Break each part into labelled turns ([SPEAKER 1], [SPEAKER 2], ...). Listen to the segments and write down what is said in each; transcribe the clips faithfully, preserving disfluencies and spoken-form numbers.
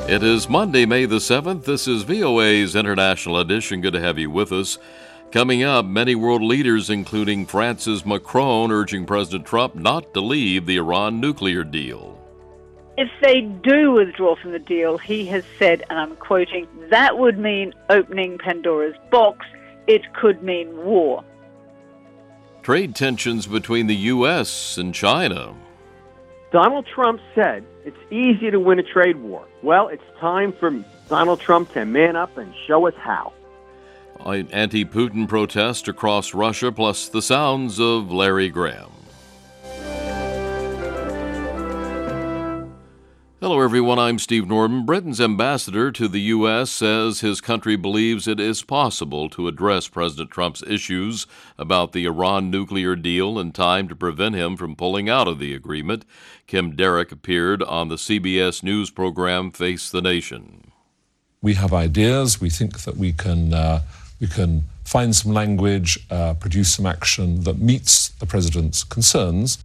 [SPEAKER 1] It is Monday, May the seventh. This is V O A's International Edition. Good to have you with us. Coming up, many world leaders, including France's Macron, urging President Trump not to leave the Iran nuclear deal.
[SPEAKER 2] If they do withdraw from the deal, he has said, and I'm quoting, that would mean opening Pandora's box. It could mean war.
[SPEAKER 1] Trade tensions between the U S and China.
[SPEAKER 3] Donald Trump said it's easy to win a trade war. Well, it's time for Donald Trump to man up and show us how.
[SPEAKER 1] Anti-Putin protests across Russia, plus the sounds of Larry Graham. Hello, everyone. I'm Steve Norman. Britain's ambassador to the U S says his country believes it is possible to address President Trump's issues about the Iran nuclear deal in time to prevent him from pulling out of the agreement. Kim Derrick appeared on the C B S News program Face the Nation.
[SPEAKER 4] We have ideas. We think that we can uh, we can find some language, uh, produce some action that meets the president's concerns.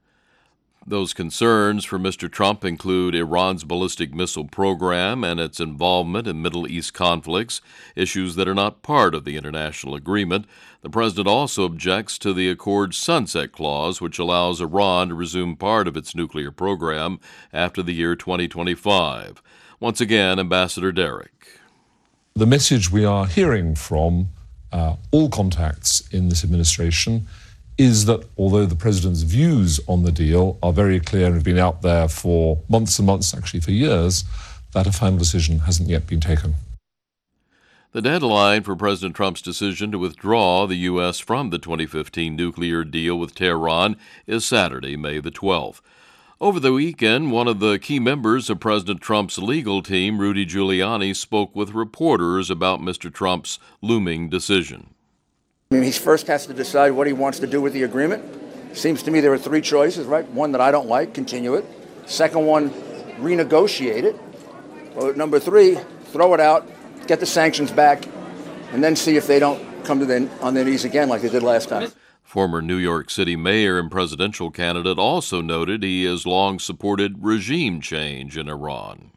[SPEAKER 1] Those concerns for Mister Trump include Iran's ballistic missile program and its involvement in Middle East conflicts, issues that are not part of the international agreement. The president also objects to the accord's sunset clause, which allows Iran to resume part of its nuclear program after the year twenty twenty-five. Once again, Ambassador Derrick.
[SPEAKER 4] The message we are hearing from uh, all contacts in this administration is that although the president's views on the deal are very clear and have been out there for months and months, actually for years, that a final decision hasn't yet been taken.
[SPEAKER 1] The deadline for President Trump's decision to withdraw the U S from the twenty fifteen nuclear deal with Tehran is Saturday, May the twelfth. Over the weekend, one of the key members of President Trump's legal team, Rudy Giuliani, spoke with reporters about Mister Trump's looming decision.
[SPEAKER 5] I mean, he first has to decide what he wants to do with the agreement. Seems to me there are three choices, right? One that I don't like, continue it. Second one, renegotiate it. Well, number three, throw it out, get the sanctions back, and then see if they don't come to their, on their knees again like they did last time.
[SPEAKER 1] Former New York City mayor and presidential candidate also noted he has long supported regime change in Iran.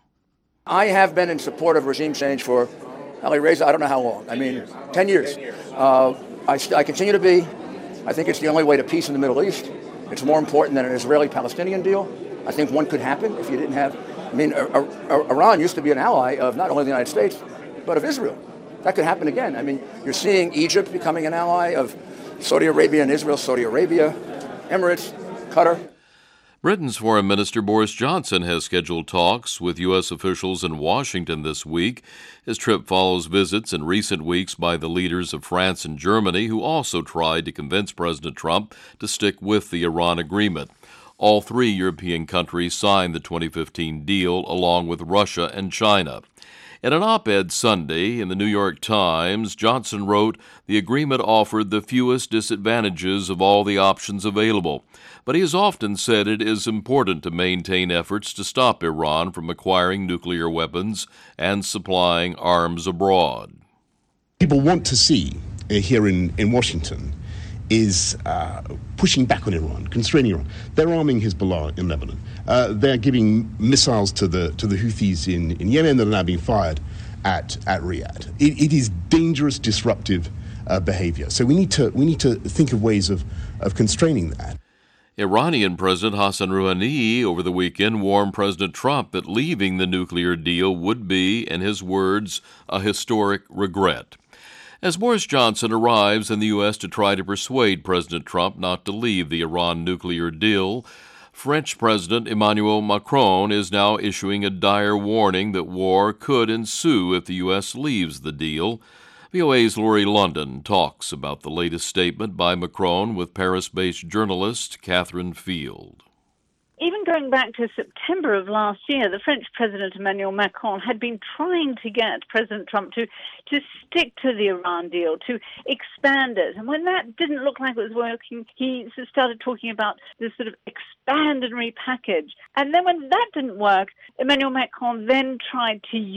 [SPEAKER 5] I have been in support of regime change for, Ali Reza, I don't know how long. I mean, ten years. Uh, I, I continue to be. I think it's the only way to peace in the Middle East. It's more important than an Israeli-Palestinian deal. I think one could happen if you didn't have... I mean, Iran used to be an ally of not only the United States, but of Israel. That could happen again. I mean, you're seeing Egypt becoming an ally of Saudi Arabia and Israel, Saudi Arabia, Emirates, Qatar.
[SPEAKER 1] Britain's Foreign Minister Boris Johnson has scheduled talks with U S officials in Washington this week. His trip follows visits in recent weeks by the leaders of France and Germany, who also tried to convince President Trump to stick with the Iran agreement. All three European countries signed the twenty fifteen deal, along with Russia and China. In an op-ed Sunday in the New York Times, Johnson wrote, "The agreement offered the fewest disadvantages of all the options available, but he has often said it is important to maintain efforts to stop Iran from acquiring nuclear weapons and supplying arms abroad."
[SPEAKER 6] People want to see uh, here in, in Washington is uh, pushing back on Iran, constraining Iran. They're arming Hezbollah in Lebanon. Uh, they're giving missiles to the to the Houthis in, in Yemen that are now being fired at at Riyadh. It, it is dangerous, disruptive uh, behavior. So we need to we need to think of ways of, of constraining that.
[SPEAKER 1] Iranian President Hassan Rouhani over the weekend warned President Trump that leaving the nuclear deal would be, in his words, a historic regret. As Boris Johnson arrives in the U S to try to persuade President Trump not to leave the Iran nuclear deal, French President Emmanuel Macron is now issuing a dire warning that war could ensue if the U S leaves the deal. V O A's Lori London talks about the latest statement by Macron with Paris-based journalist Catherine Field.
[SPEAKER 2] Even going back to September of last year, the French President Emmanuel Macron had been trying to get President Trump to, to stick to the Iran deal, to expand it. And when that didn't look like it was working, he started talking about this sort of expand and repackage. And then when that didn't work, Emmanuel Macron then tried to use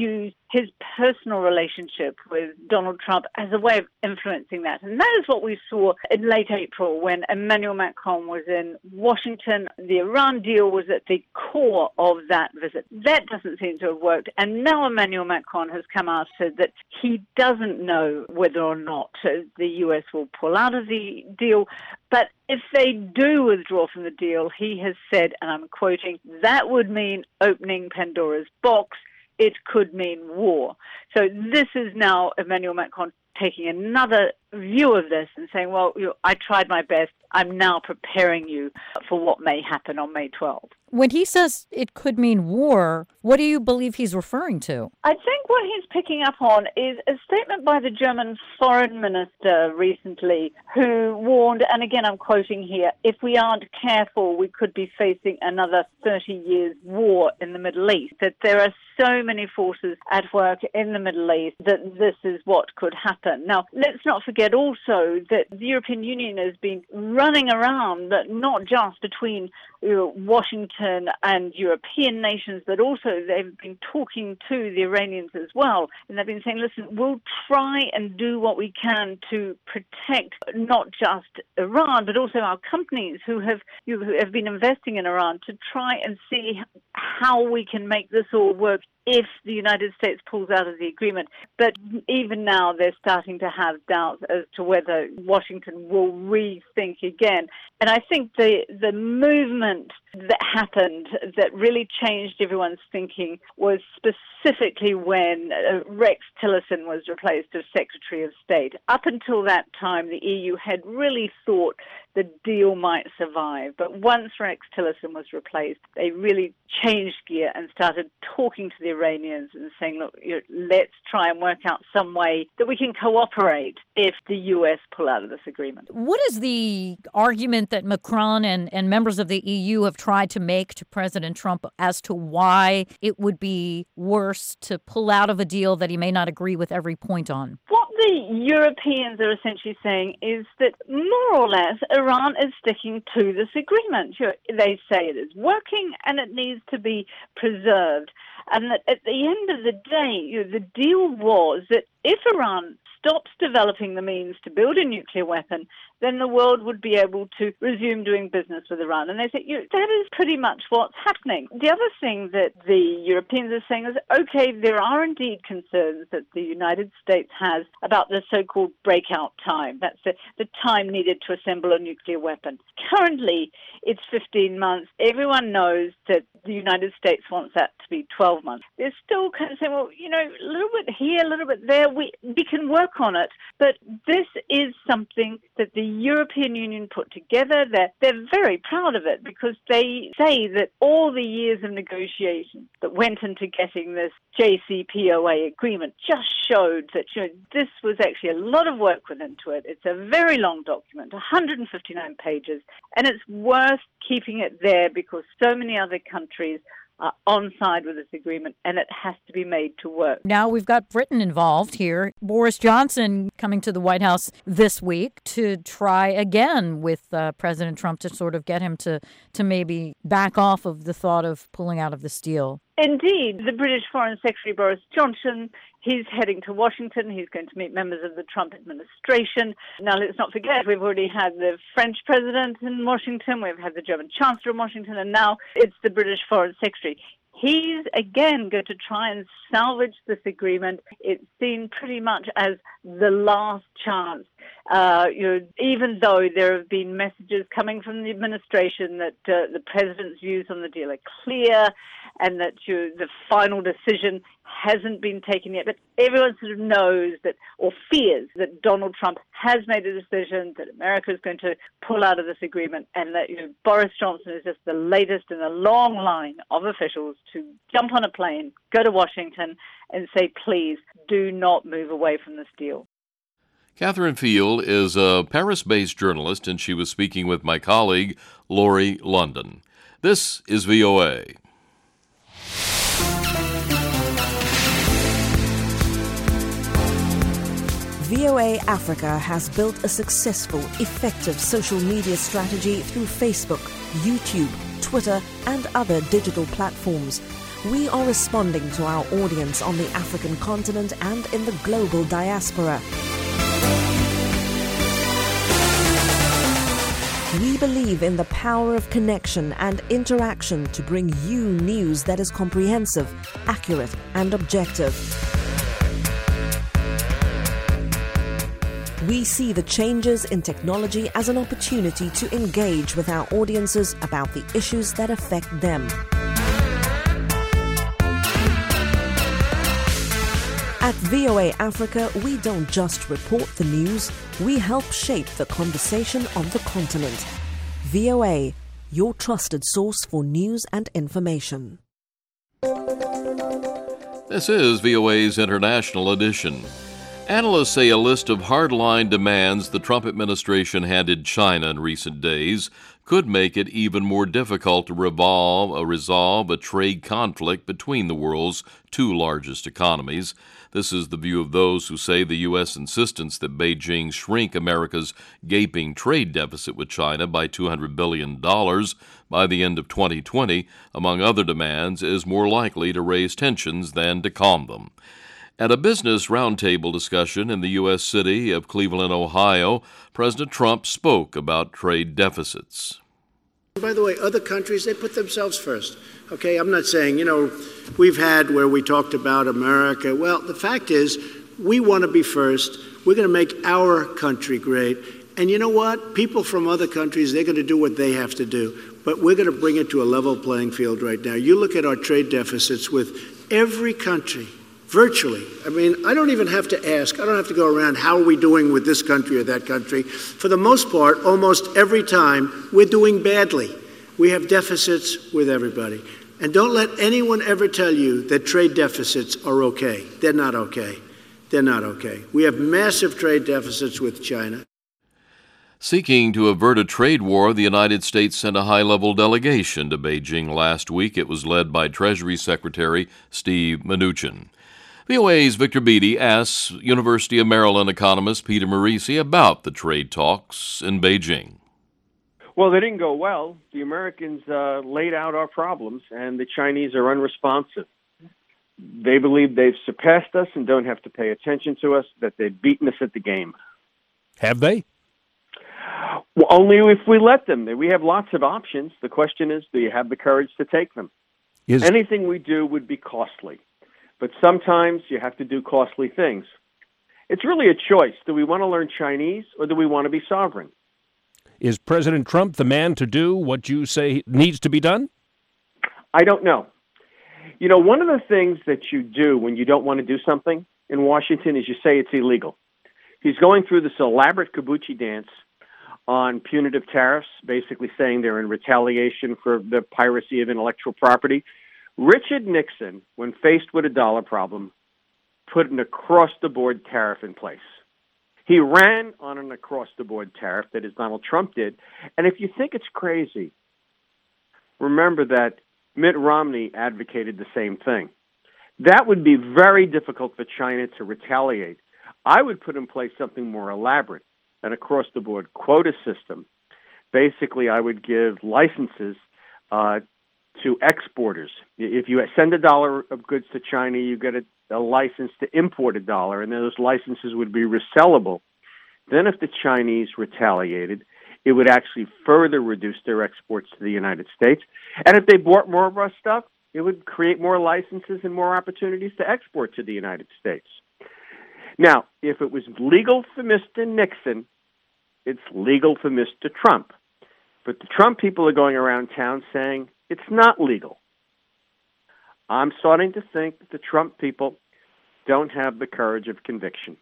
[SPEAKER 2] his personal relationship with Donald Trump as a way of influencing that. And that is what we saw in late April when Emmanuel Macron was in Washington. The Iran deal was at the core of that visit. That doesn't seem to have worked. And now Emmanuel Macron has come out and said that he doesn't know whether or not the U S will pull out of the deal. But if they do withdraw from the deal, he has said, and I'm quoting, that would mean opening Pandora's box. It could mean war. So this is now Emmanuel Macron taking another view of this and saying, well, you know, I tried my best. I'm now preparing you for what may happen on May twelfth.
[SPEAKER 7] When he says it could mean war, what do you believe he's referring to?
[SPEAKER 2] I think what he's picking up on is a statement by the German foreign minister recently who warned, and again I'm quoting here, if we aren't careful, we could be facing another thirty years war in the Middle East, that there are so many forces at work in the Middle East that this is what could happen. Now, let's not forget also that the European Union has been running around, but not just between you know, Washington and European nations, but also they've been talking to the Iranians as well. And they've been saying, listen, we'll try and do what we can to protect not just Iran, but also our companies who have, who have been investing in Iran to try and see how we can make this all work if the United States pulls out of the agreement. But even now, they're starting to have doubts as to whether Washington will rethink again. And I think the the movement that happened that really changed everyone's thinking was specifically when uh, Rex Tillerson was replaced as Secretary of State. Up until that time, the E U had really thought the deal might survive. But once Rex Tillerson was replaced, they really changed gear and started talking to the Iranians and saying, look, you know, let's try and work out some way that we can cooperate if the U S pull out of this agreement.
[SPEAKER 7] What is the argument that Macron and, and members of the E U have tried to make to President Trump as to why it would be worse to pull out of a deal that he may not agree with every point on?
[SPEAKER 2] What the Europeans are essentially saying is that more or less Iran is sticking to this agreement. They say it is working and it needs to be preserved. And that at the end of the day, you know, the deal was that if Iran stops developing the means to build a nuclear weapon, then the world would be able to resume doing business with Iran. And they say, you know, that is pretty much what's happening. The other thing that the Europeans are saying is, okay, there are indeed concerns that the United States has about the so-called breakout time. That's the, the time needed to assemble a nuclear weapon. Currently, it's fifteen months. Everyone knows that the United States wants that to be twelve months. They're still kind of saying, well, you know, a little bit here, a little bit there. We, we can work on it. But this is something that the European Union put together. They're, they're very proud of it because they say that all the years of negotiation that went into getting this J C P O A agreement just showed that, you know, this was actually a lot of work went into it. It's a very long document, one hundred fifty-nine pages, and it's worth keeping it there because so many other countries are on side with this agreement, and it has to be made to work.
[SPEAKER 7] Now we've got Britain involved here. Boris Johnson coming to the White House this week to try again with uh, President Trump to sort of get him to, to maybe back off of the thought of pulling out of this deal.
[SPEAKER 2] Indeed. The British Foreign Secretary Boris Johnson, he's heading to Washington. He's going to meet members of the Trump administration. Now, let's not forget, we've already had the French president in Washington. We've had the German chancellor in Washington. And now it's the British Foreign Secretary. He's, again, going to try and salvage this agreement. It's seen pretty much as the last chance. Uh, you know, even though there have been messages coming from the administration that uh, the president's views on the deal are clear and that you know, the final decision hasn't been taken yet, but everyone sort of knows that, or fears that Donald Trump has made a decision, that America is going to pull out of this agreement, and that you know, Boris Johnson is just the latest in a long line of officials to jump on a plane, go to Washington, and say, please, do not move away from this deal.
[SPEAKER 1] Catherine Field is a Paris-based journalist, and she was speaking with my colleague, Lori London. This is V O A.
[SPEAKER 8] V O A Africa has built a successful, effective social media strategy through Facebook, YouTube, Twitter, and other digital platforms. We are responding to our audience on the African continent and in the global diaspora. We believe in the power of connection and interaction to bring you news that is comprehensive, accurate, and objective. We see the changes in technology as an opportunity to engage with our audiences about the issues that affect them. At V O A Africa, we don't just report the news, we help shape the conversation on the continent. V O A, your trusted source for news and information.
[SPEAKER 1] This is V O A's International Edition. Analysts say a list of hardline demands the Trump administration handed China in recent days could make it even more difficult to revolve, uh, resolve a trade conflict between the world's two largest economies. This is the view of those who say the U S insistence that Beijing shrink America's gaping trade deficit with China by two hundred billion dollars by the end of twenty twenty, among other demands, is more likely to raise tensions than to calm them. At a business roundtable discussion in the U S city of Cleveland, Ohio, President Trump spoke about trade deficits.
[SPEAKER 9] By the way, other countries, they put themselves first. Okay, I'm not saying, you know, we've had where we talked about America. Well, the fact is, we want to be first. We're going to make our country great. And you know what? People from other countries, they're going to do what they have to do. But we're going to bring it to a level playing field right now. You look at our trade deficits with every country. Virtually. I mean, I don't even have to ask. I don't have to go around, how are we doing with this country or that country? For the most part, almost every time, we're doing badly. We have deficits with everybody. And don't let anyone ever tell you that trade deficits are okay. They're not okay. They're not okay. We have massive trade deficits with China.
[SPEAKER 1] Seeking to avert a trade war, the United States sent a high-level delegation to Beijing last week. It was led by Treasury Secretary Steve Mnuchin. V O A's Victor Beattie asks University of Maryland economist Peter Morici about the trade talks in Beijing.
[SPEAKER 3] Well, they didn't go well. The Americans uh, laid out our problems, and the Chinese are unresponsive. They believe they've surpassed us and don't have to pay attention to us, that they've beaten us at the game.
[SPEAKER 10] Have they?
[SPEAKER 3] Well, only if we let them. We have lots of options. The question is, do you have the courage to take them? Is... Anything we do would be costly. But sometimes you have to do costly things. It's really a choice. Do we want to learn Chinese or do we want to be sovereign?
[SPEAKER 10] Is President Trump the man to do what you say needs to be done?
[SPEAKER 3] I don't know. You know, one of the things that you do when you don't want to do something in Washington is you say it's illegal. He's going through this elaborate kabuki dance on punitive tariffs, basically saying they're in retaliation for the piracy of intellectual property. Richard Nixon, when faced with a dollar problem, put an across-the-board tariff in place. He ran on an across-the-board tariff, that is, Donald Trump did. And if you think it's crazy, remember that Mitt Romney advocated the same thing. That would be very difficult for China to retaliate. I would put in place something more elaborate, an across-the-board quota system. Basically, I would give licenses uh, to exporters. If you send a dollar of goods to China, you get a, a license to import a dollar, and those licenses would be resellable. Then if the Chinese retaliated, it would actually further reduce their exports to the United States. And if they bought more of our stuff, it would create more licenses and more opportunities to export to the United States. Now, if it was legal for Mister Nixon, it's legal for Mister Trump. But the Trump people are going around town saying, it's not legal. I'm starting to think that the Trump people don't have the courage of conviction.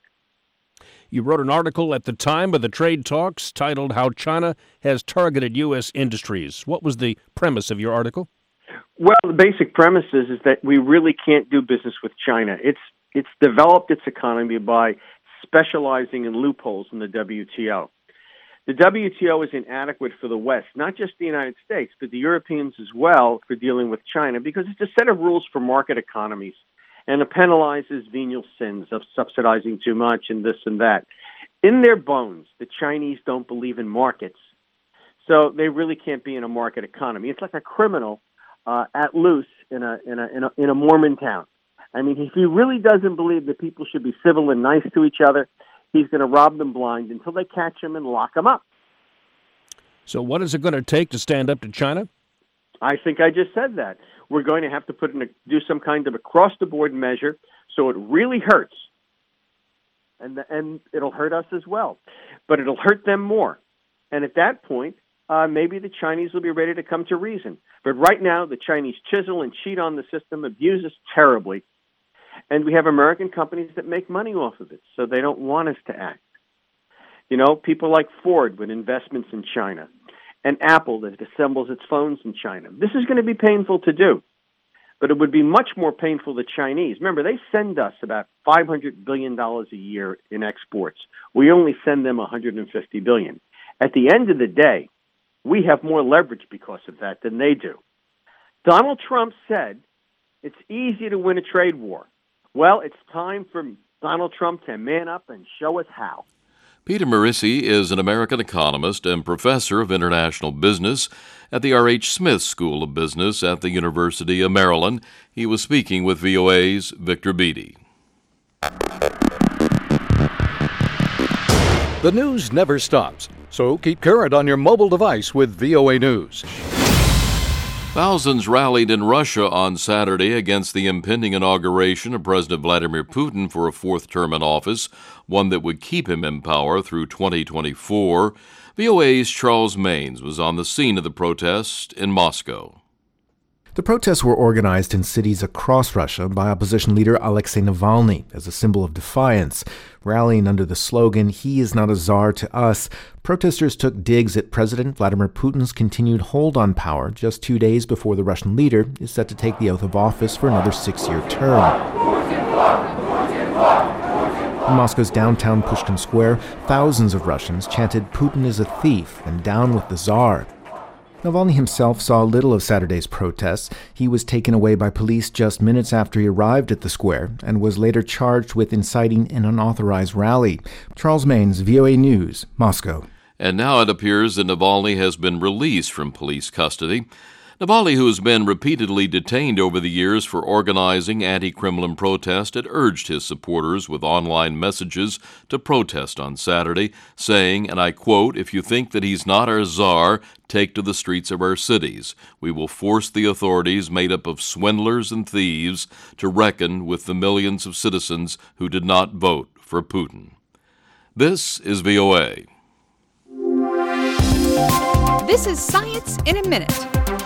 [SPEAKER 10] You wrote an article at the time of the trade talks titled How China Has Targeted U S Industries. What was the premise of your article?
[SPEAKER 3] Well, the basic premise is, is that we really can't do business with China. It's it's developed its economy by specializing in loopholes in the W T O. The W T O is inadequate for the West, not just the United States, but the Europeans as well, for dealing with China, because it's a set of rules for market economies, and it penalizes venial sins of subsidizing too much and this and that. In their bones, the Chinese don't believe in markets. So they really can't be in a market economy. It's like a criminal uh, at loose in a, in a in a in a Mormon town. I mean, if he really doesn't believe that people should be civil and nice to each other, he's going to rob them blind until they catch him and lock him up.
[SPEAKER 10] So what is it going to take to stand up to China?
[SPEAKER 3] I think I just said that. We're going to have to put in a, do some kind of across-the-board measure so it really hurts. And, the, and it'll hurt us as well. But it'll hurt them more. And at that point, uh, maybe the Chinese will be ready to come to reason. But right now, the Chinese chisel and cheat on the system, abuse us terribly. And we have American companies that make money off of it, so they don't want us to act. You know, people like Ford with investments in China, and Apple that assembles its phones in China. This is going to be painful to do, but it would be much more painful to Chinese. Remember, they send us about five hundred billion dollars a year in exports. We only send them one hundred fifty billion dollars. At the end of the day, we have more leverage because of that than they do. Donald Trump said it's easy to win a trade war. Well, it's time for Donald Trump to man up and show us how.
[SPEAKER 1] Peter Morici is an American economist and professor of international business at the R H Smith School of Business at the University of Maryland. He was speaking with V O A's Victor Beattie.
[SPEAKER 11] The news never stops, so keep current on your mobile device with V O A News.
[SPEAKER 1] Thousands rallied in Russia on Saturday against the impending inauguration of President Vladimir Putin for a fourth term in office, one that would keep him in power through twenty twenty-four. V O A's Charles Maynes was on the scene of the protest in Moscow.
[SPEAKER 12] The protests were organized in cities across Russia by opposition leader Alexei Navalny as a symbol of defiance. Rallying under the slogan, "He is not a czar to us," protesters took digs at President Vladimir Putin's continued hold on power just two days before the Russian leader is set to take the oath of office for another six-year term. In Moscow's downtown Pushkin Square, thousands of Russians chanted, "Putin is a thief," and "Down with the Tsar." Navalny himself saw little of Saturday's protests. He was taken away by police just minutes after he arrived at the square and was later charged with inciting an unauthorized rally. Charles Maynes, V O A News, Moscow.
[SPEAKER 1] And now it appears that Navalny has been released from police custody. Navalny, who has been repeatedly detained over the years for organizing anti-Kremlin protest, had urged his supporters with online messages to protest on Saturday, saying, and I quote, "If you think that he's not our czar, take to the streets of our cities. We will force the authorities made up of swindlers and thieves to reckon with the millions of citizens who did not vote for Putin." This is V O A.
[SPEAKER 13] This is Science in a Minute.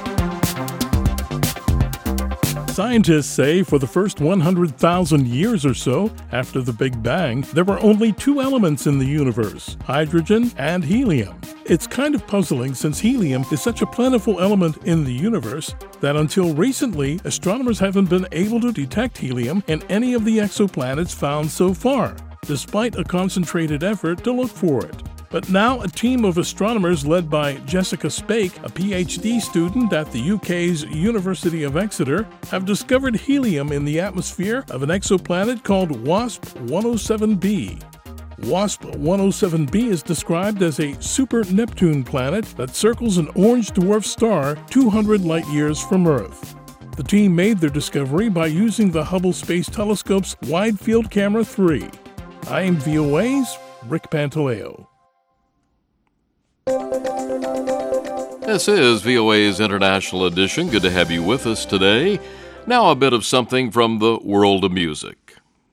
[SPEAKER 14] Scientists say for the first one hundred thousand years or so after the Big Bang, there were only two elements in the universe, hydrogen and helium. It's kind of puzzling since helium is such a plentiful element in the universe that until recently, astronomers haven't been able to detect helium in any of the exoplanets found so far, despite a concentrated effort to look for it. But now a team of astronomers led by Jessica Spake, a P H D student at the U K's University of Exeter, have discovered helium in the atmosphere of an exoplanet called WASP one oh seven b. WASP one oh seven b is described as a super-Neptune planet that circles an orange dwarf star two hundred light-years from Earth. The team made their discovery by using the Hubble Space Telescope's Wide Field Camera three. I am V O A's Rick Pantaleo.
[SPEAKER 1] This is V O A's International Edition. Good to have you with us today. Now a bit of something from the world of music.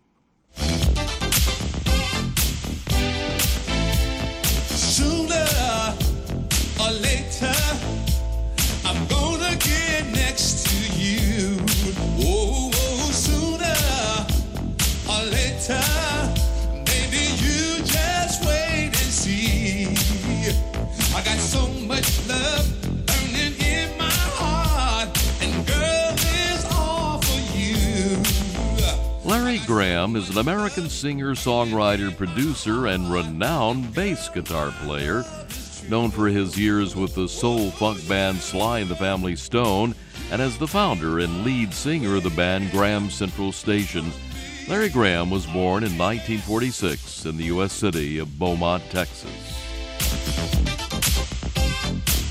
[SPEAKER 15] Sooner or later, I'm gonna get next to you. Oh, oh, sooner or later, maybe you just wait and see. I got so much love burning in my heart, and girl, it's all for you.
[SPEAKER 1] Larry Graham is an American singer, songwriter, producer, and renowned bass guitar player. Known for his years with the soul-funk band Sly and the Family Stone, and as the founder and lead singer of the band Graham Central Station. Larry Graham was born in nineteen forty-six in the U S city of Beaumont, Texas.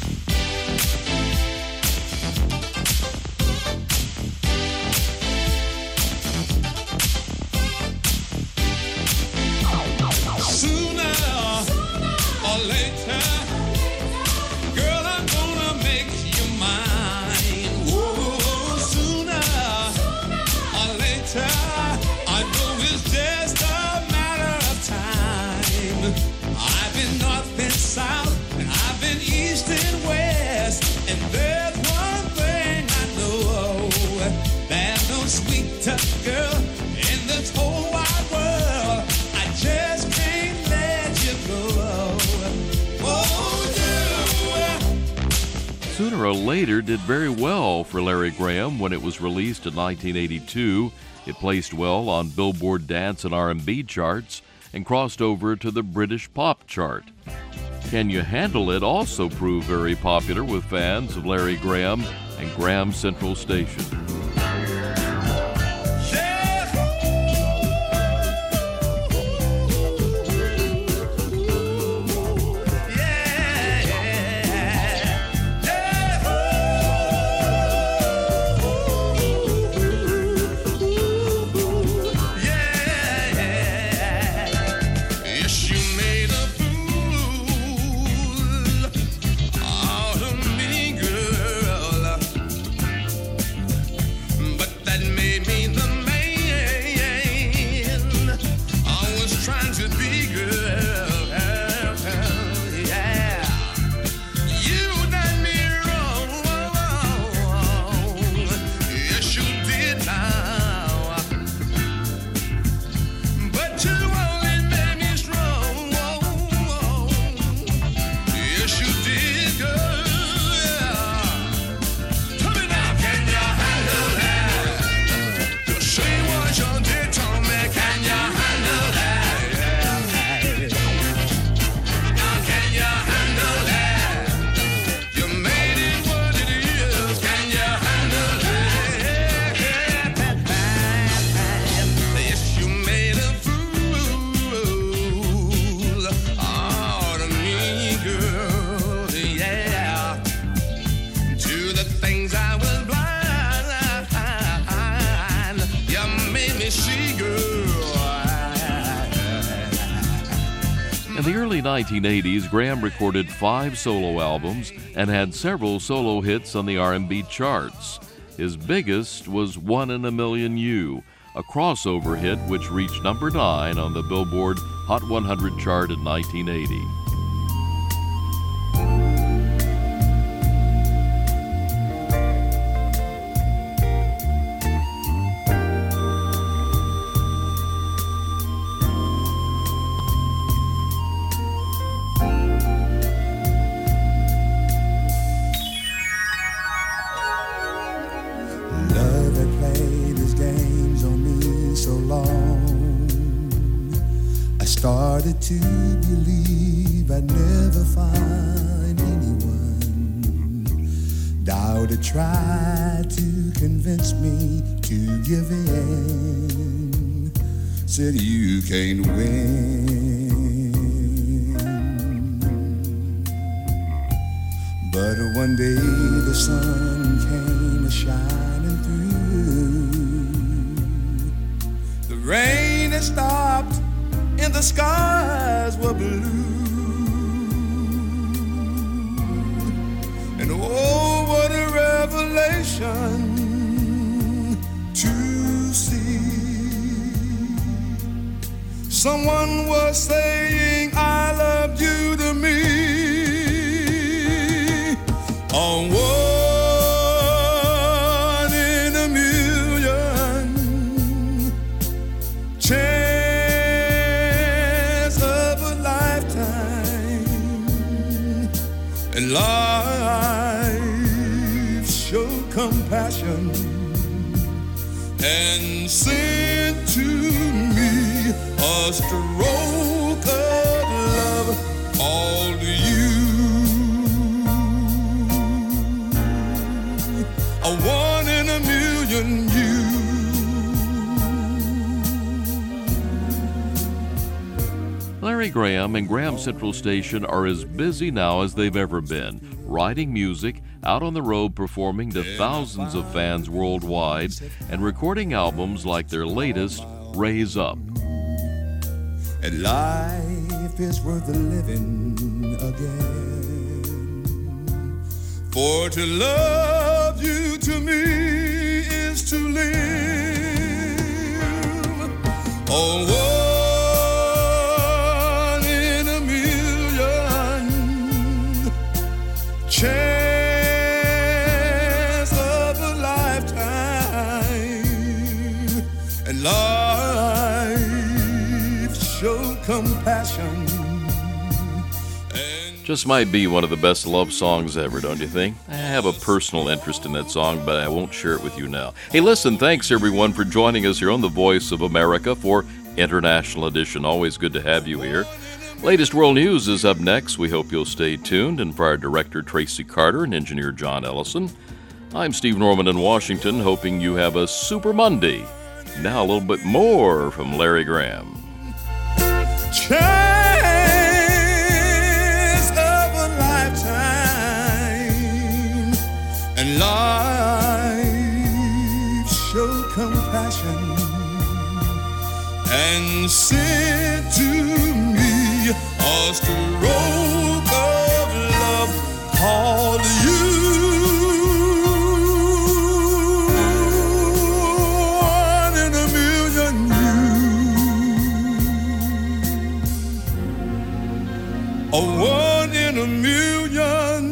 [SPEAKER 15] later. I know it's just a matter of time. I've been north and south, and I've been east and west, and there's one thing I know. There's no sweet tough girl in this whole wide world. I just can't let you go. Oh, you.
[SPEAKER 1] Sooner or Later did very well for Larry Graham when it was released in nineteen eighty-two. It placed well on Billboard dance and R and B charts and crossed over to the British pop chart. Can You Handle It also proved very popular with fans of Larry Graham and Graham Central Station. In the early nineteen eighties, Graham recorded five solo albums and had several solo hits on the R and B charts. His biggest was One in a Million You, a crossover hit which reached number nine on the Billboard Hot one hundred chart in nineteen eighty.
[SPEAKER 16] Started to believe I'd never find anyone. Doubted, tried to convince me to give in. Said you can't win. But one day the sun came shining through. The rain had stopped and the skies were blue. And oh, what a revelation to see. Someone was saying I loved you to me. On one in a million chance and life showed compassion and sent to me a stroke of love, all to you. A one in a million you.
[SPEAKER 1] Larry Graham and Graham Central Station are as busy now as they've ever been, writing music, out on the road performing to thousands of fans worldwide, and recording albums like their latest, Raise Up.
[SPEAKER 16] And life is worth the living again. For to love you to me is to live. Oh, one in a million chance of a lifetime, and life show compassion.
[SPEAKER 1] Just might be one of the best love songs ever, don't you think? I have a personal interest in that song, but I won't share it with you now. Hey, listen, thanks everyone for joining us here on The Voice of America for International Edition. Always good to have you here. Latest world news is up next. We hope you'll stay tuned. And for our director, Tracy Carter, and engineer John Ellison, I'm Steve Norman in Washington, hoping you have a super Monday. Now a little bit more from Larry Graham.
[SPEAKER 16] And life show compassion and send to me a stroke of love called you. One in a million you. A one in a million.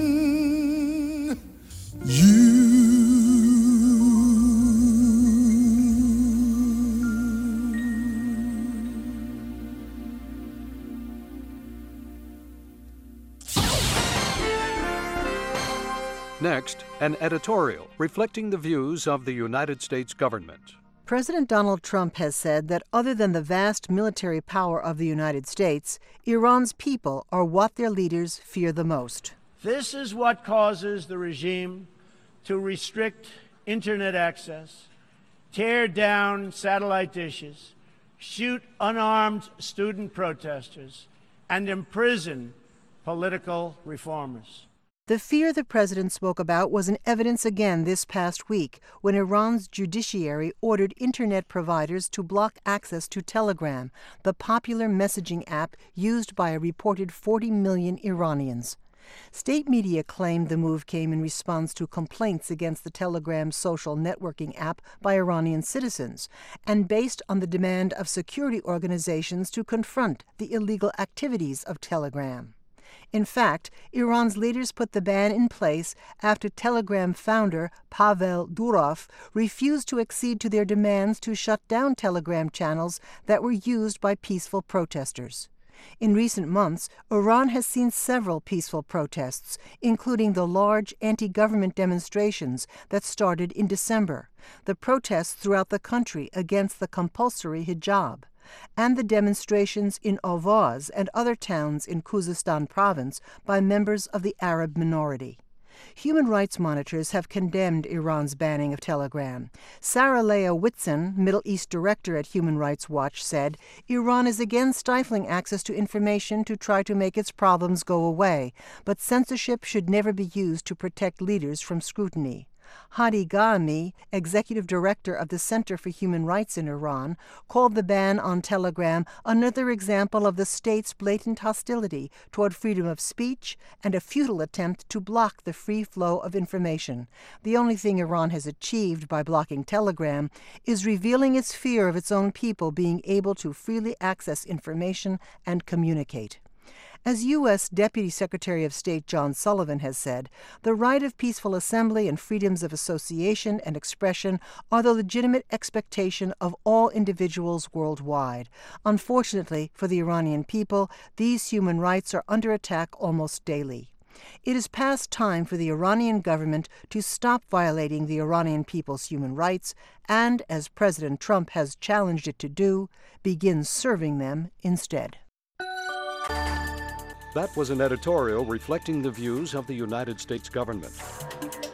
[SPEAKER 11] Next, an editorial reflecting the views of the United States government.
[SPEAKER 17] President Donald Trump has said that other than the vast military power of the United States, Iran's people are what their leaders fear the most.
[SPEAKER 9] This is what causes the regime to restrict internet access, tear down satellite dishes, shoot unarmed student protesters, and imprison political reformers.
[SPEAKER 17] The fear the president spoke about was in evidence again this past week when Iran's judiciary ordered internet providers to block access to Telegram, the popular messaging app used by a reported forty million Iranians. State media claimed the move came in response to complaints against the Telegram social networking app by Iranian citizens, and based on the demand of security organizations to confront the illegal activities of Telegram. In fact, Iran's leaders put the ban in place after Telegram founder Pavel Durov refused to accede to their demands to shut down Telegram channels that were used by peaceful protesters. In recent months, Iran has seen several peaceful protests, including the large anti-government demonstrations that started in December, the protests throughout the country against the compulsory hijab, and the demonstrations in Ahvaz and other towns in Khuzestan province by members of the Arab minority. Human rights monitors have condemned Iran's banning of Telegram. Sarah Leah Whitson, Middle East director at Human Rights Watch, said Iran is again stifling access to information to try to make its problems go away, but censorship should never be used to protect leaders from scrutiny. Hadi Ghami, executive director of the Center for Human Rights in Iran, called the ban on Telegram another example of the state's blatant hostility toward freedom of speech and a futile attempt to block the free flow of information. The only thing Iran has achieved by blocking Telegram is revealing its fear of its own people being able to freely access information and communicate. As U S Deputy Secretary of State John Sullivan has said, the right of peaceful assembly and freedoms of association and expression are the legitimate expectation of all individuals worldwide. Unfortunately for the Iranian people, these human rights are under attack almost daily. It is past time for the Iranian government to stop violating the Iranian people's human rights and, as President Trump has challenged it to do, begin serving them instead.
[SPEAKER 11] That was an editorial reflecting the views of the United States government.